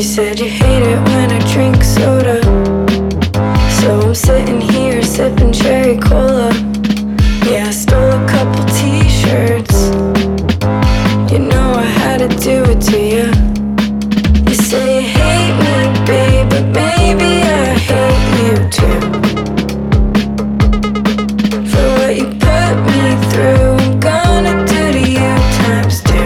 said you hate it when I drink soda, so I'm sitting here sipping cherry cola. Yeah, I stole a couple t-shirts. You know I had to do it to you. You say you hate me, babe, but maybe I hate you too. For what you put me through, I'm gonna do to you times two.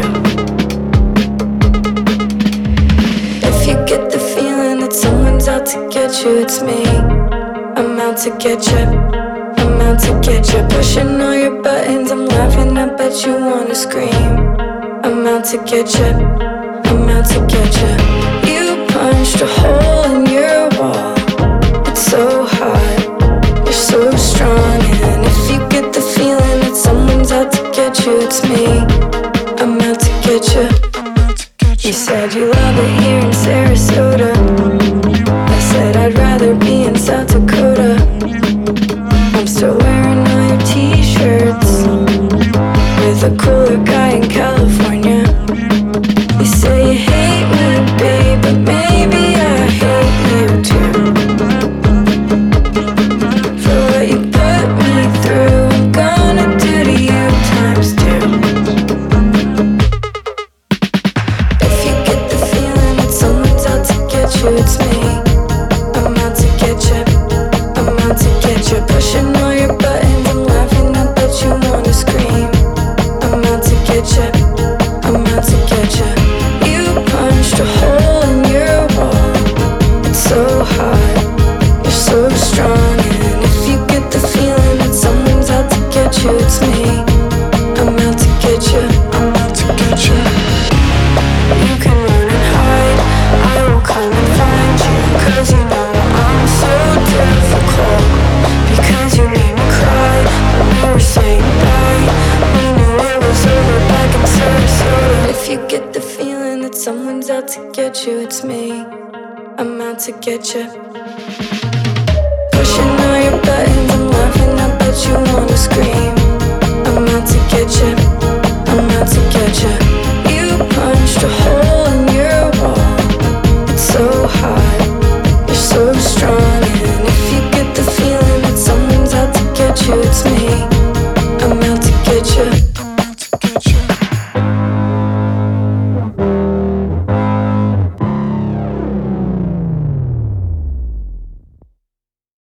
If you get the feeling that someone's out to get you, it's me. I'm out to get you. I'm out to get you. Pushing all your buttons, I'm laughing, I bet you wanna scream. I'm out to get you. I'm out to get you. You punched a hole in your wall. It's so hot, you're so strong. And if you get the feeling that someone's out to get you, it's me. I'm out to get you. You said you love it here in Sarasota. I said I'd rather be in South Dakota. I'm still wearing all your t-shirts with a cooler guy in California. You say you hate me, babe, but maybe I hate you too. For what you put me through, I'm gonna do to you times two. If you get the feeling that someone's out to get you, it's me. I'm out to get you. I'm out to get you. Pushing all your buttons, I'm laughing, I bet you wanna scream. I'm out to get you. I'm out to get you. You punched a hole in your wall. It's so hot, you're so strong. And if you get the feeling that someone's out to get you, it's me. I'm out to get you. I'm out to get you. You can run and hide, I will come and find you. Cause you know I'm so difficult. Because you made me cry when we were saying bye. We knew it was over back in Sarasota. If you get the feeling that someone's out to get you, it's me. I'm out to get you.